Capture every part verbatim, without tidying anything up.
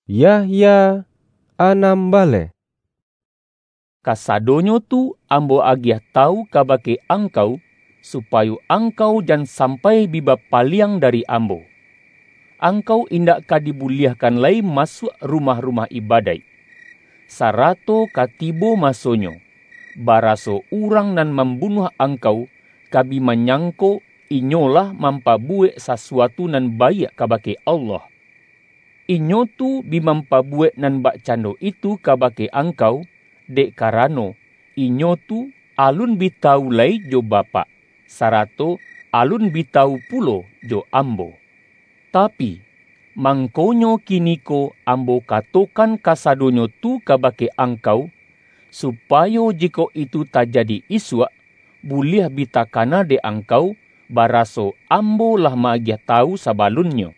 Yahya anam bale. Kasadonyo tu ambo agiah tahu kabake angkau, supaya angkau jan sampai biba paliang dari ambo. Angkau indak kadibuliahkan lai masuk rumah-rumah ibadai. Sarato katibo masonyo, baraso urang nan membunuh angkau, kabi menyangko inyolah mampabuek sesuatu nan baik kabake Allah. Inyo tu bi mampabuek nan bak cando itu kabake angkau, dek karano inyo tu alun bitau lai jo bapa, sarato alun bitau pulo jo ambo. Tapi mangkonyo kiniko ambo katokan kasadonyo tu kabake angkau, supaya jiko itu tajadi iswa, buliah bitakana de angkau, baraso ambo lah maagiah tahu sabalunyo.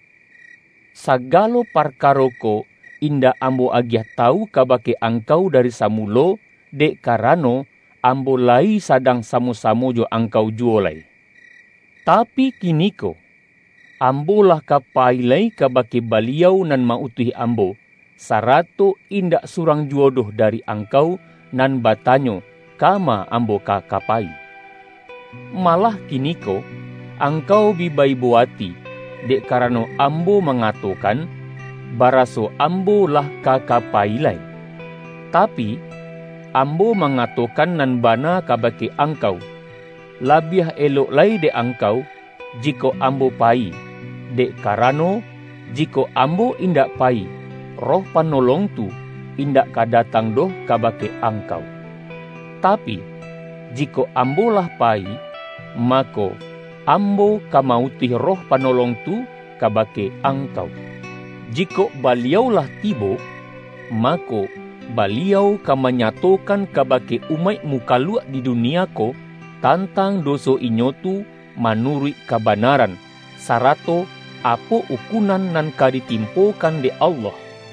Sagalo parkaroko inda ambo agiah tahu kabake angkau dari samulo, dek karano ambo lai sadang samo-samo jo angkau juolai. Tapi kiniko ambo lah kapai lai kabake baliau nan mautuhi ambo, sarato indak surang juodoh dari angkau nan batanyo kama ambo ka kapai. Malah kiniko angkau bibai buati, dek karano ambo mengatokan baraso ambo lah kakapailai. Tapi ambo mengatokan nan bana kabake angkau, labiah elok lai de angkau jiko ambo pai, dek karano jiko ambo indak pai, roh panolong tu indak kadatang doh kabake angkau. Tapi jiko ambo lah pai, mako ambo kamauti roh panolong tu kabake angkau. Jiko baliau lah tibo, mako baliau kamanyatokan kabake umai mukalua di dunia ko tantang doso inyotu manurui kabanaran, sarato apo ukunan nan kaditimpokan de Allah.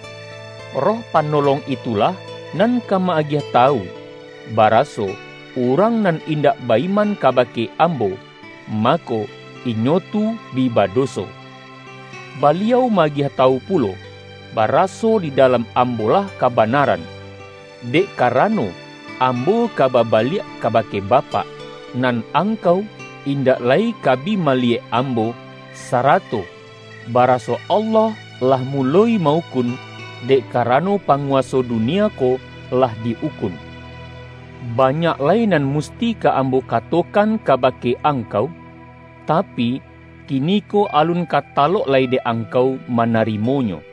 Roh panolong itulah nan kama agiah tahu, baraso urang nan indak baiman kabake ambo, mako inyotu bibadoso. Baliau magiah tahu pulo, baraso di dalam ambolah kabanaran. Dek karano ambo kababaliak kabake bapa, nan angkau indak lai kabi malie ambo, sarato baraso Allah lah muloi maukun, dek karano panguaso dunia ko lah diukun. Banyak lainan musti ka ambo katokan kabake angkau, tapi kiniko alun katalok lai de angkau manarimonyo.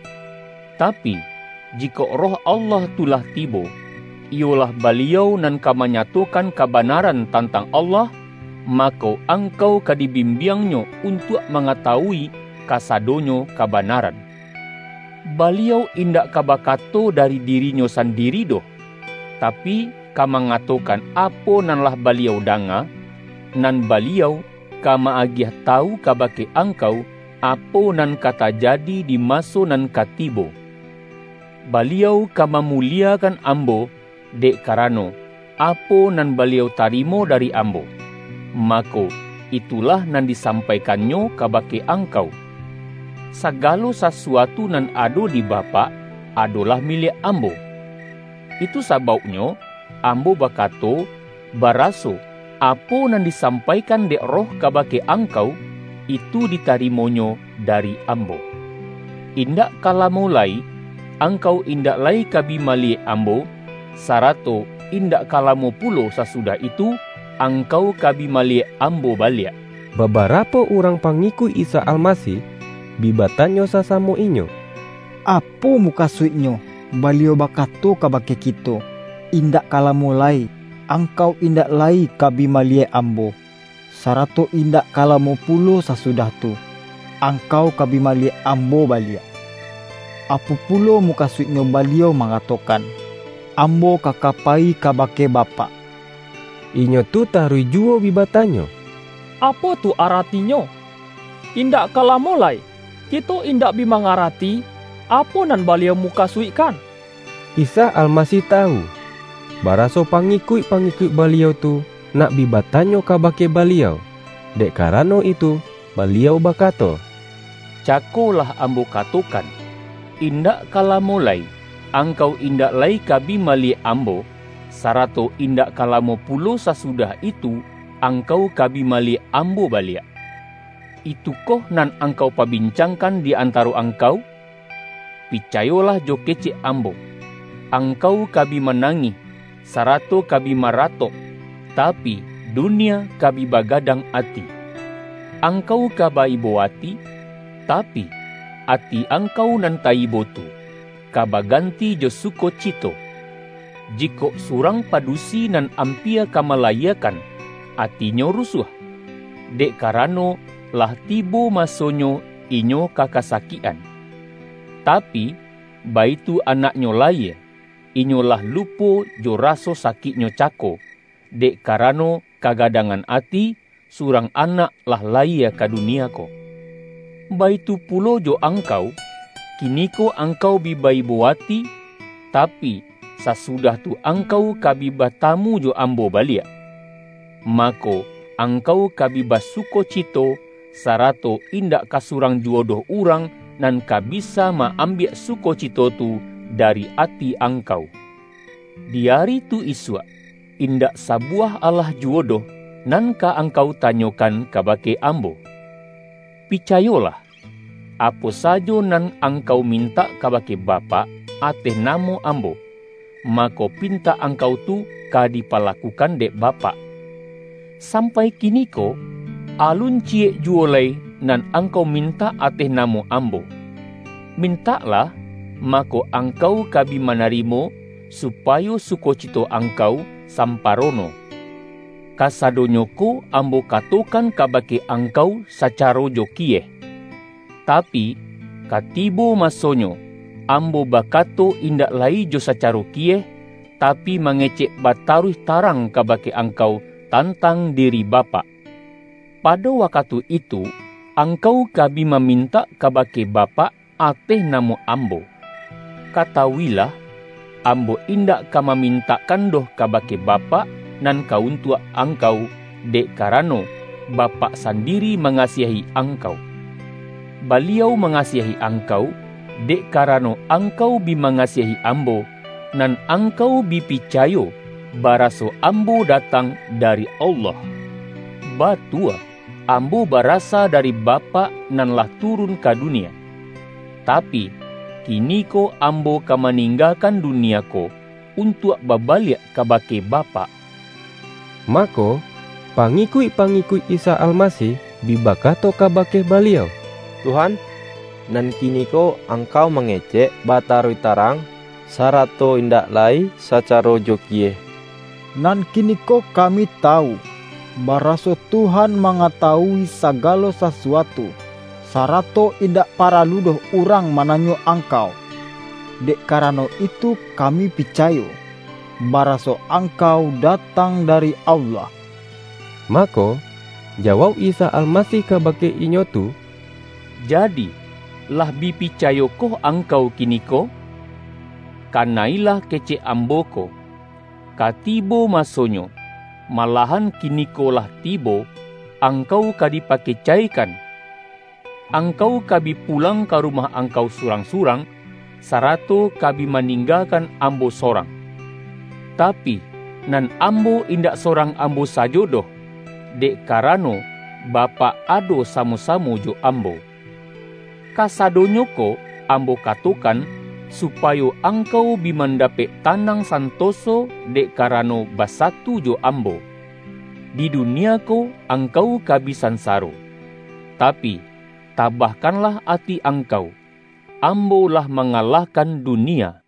Tapi jika roh Allah tulah tibo, iolah baliau nan kamanyatokan kabanaran tentang Allah, maka angkau kadibimbiangnya untuk mengetahui kasadonyo kabanaran. Baliau indak kabakato dari dirinya sendiri doh, tapi kamangatokan apo nan lah baliau danga, nan baliau kama agiah tahu kabake angkau apo nan kata jadi di maso nan katibo. Baliau kama muliakan ambo, dek karano apo nan baliau tarimo dari ambo, mako itulah nan disampaikannya kabake angkau. Sagalo sesuatu nan ado di bapa adolah milik ambo. Itu sababnya ambo bakato baraso apo nan disampaikan dek roh kabake angkau, itu ditarimonyo dari ambo. Indak kala mulai, angkau indak lai kabi mali ambo, sarato indak kalamo pulo sasudah itu, angkau kabi mali ambo baliak. Beberapa orang pengikut Isa Almasih bibatanyo sasamo inyo, apo muka suitnyo baliau bakato kabake kito, indak kala mulai angkau indak lai kabi malie ambo, sarato indak kala mo pulo sasudah tu, angkau kabi malie ambo balia. Apu pulo muka suitnyo baliau mengatokan, ambo kakapai kabake bapa. Inyo tu tarui juo bibatanyo, apo tu aratinyo? Indak kala mulai, kita indak bimangarati apo nan baliau muka suitkan. Isa Almasih tahu, baraso pangikut-pangikut baliau tu nak bibatanyo kabake baliau, dek karano itu baliau bakato, cakolah ambo katokan, indak kala mulai, angkau indak lai kabi malie ambo, sarato indak kalamo pulo sasudah itu, angkau kabi malie ambo balia. Itu koh nan angkau pabincangkan di antara angkau? Picayolah jo kece ambo. Angkau kabi menangi, sarato kabi marato, tapi dunia kabi bagadang ati. Angkau kabai boati, tapi ati angkau nan taibo tu kabaganti jo suko cito. Jiko surang padusi nan ampia kamalayakan, atinyo rusuh. Dek karano lah tibo masonyo inyo kakasakian. Tapi baitu anaknyo laya, inyo lah lupo jo raso sakitnyo cako. Dek karano kagadangan ati, surang anak lah laya ka dunia ko. Baitu pulo jo angkau, kiniko angkau bibai boati, tapi sasudah tu angkau kabi batamu jo ambo balia. Mako angkau kabi basuko cito, sarato indak kasurang juodoh urang, nan kabisa maambia suko cito tu dari ati angkau. Di hari tu iswa, indak sabuah Allah juodoh, nan ka angkau tanyokan kabake ambo. Picayolah, apo sajo nan angkau minta kabake Bapa ateh namo ambo, mako pinta angkau tu kadipalakukan dek Bapa. Sampai kiniko, alun cie juolai nan angkau minta ateh namo ambo. Mintalah, mako angkau kabi manarimo, supayo sukocito angkau samparono. Kasadonyoko ambo katokan kabake angkau sacaro jokie. Tapi katibo masonyo ambo bakato indak lai jo sacaro kie, tapi mangecek bataruh tarang kabake angkau tantang diri Bapa. Pada waktu itu angkau kabi meminta kabake Bapa ateh namo ambo. Katawilah, ambo indak kama mintakan doh kabake Bapa nan kauntua angkau, dek karano Bapa sendiri mengasihi angkau. Beliau mengasihi angkau, dek karano angkau bi mengasihi ambo, nan angkau bi picayo, baraso ambo datang dari Allah. Batua, ambo barasa dari Bapa nan lah turun ke dunia. Tapi kiniko ambo kamaninggalkan dunia ko untuk babalik kabake Bapa. Mako, pangikui-pangikui Isa Almasih bibakato kabake baliau, Tuhan, nan kiniko angkau mengecek batarui tarang, sarato indak lai sacaro jokie. Nan kiniko kami tahu, baraso Tuhan mengetahui segala sesuatu, sarato indak paraludoh urang mananyo angkau. Dek karano itu kami picayo, baraso angkau datang dari Allah. Mako, jawab Isa Almasih kabake inyo tu, jadi, lah bipicayo koh angkau kiniko? Kanailah kece amboko. Katibo masonyo, malahan kiniko lah tibo, angkau kadipakecaikan. Angkau kabi pulang ke rumah angkau surang-surang, sarato kabi meninggalkan ambo sorang. Tapi, nan ambo indak sorang ambo sajodoh, dek karano Bapa ado samu-samu jo ambo. Kasadonyoko ambo katokan supayo angkau bimandape tanang santoso dek karano basatu jo ambo. Di duniako angkau kabisan saro. Tapi tabahkanlah hati angkau. Ambo lah mengalahkan dunia.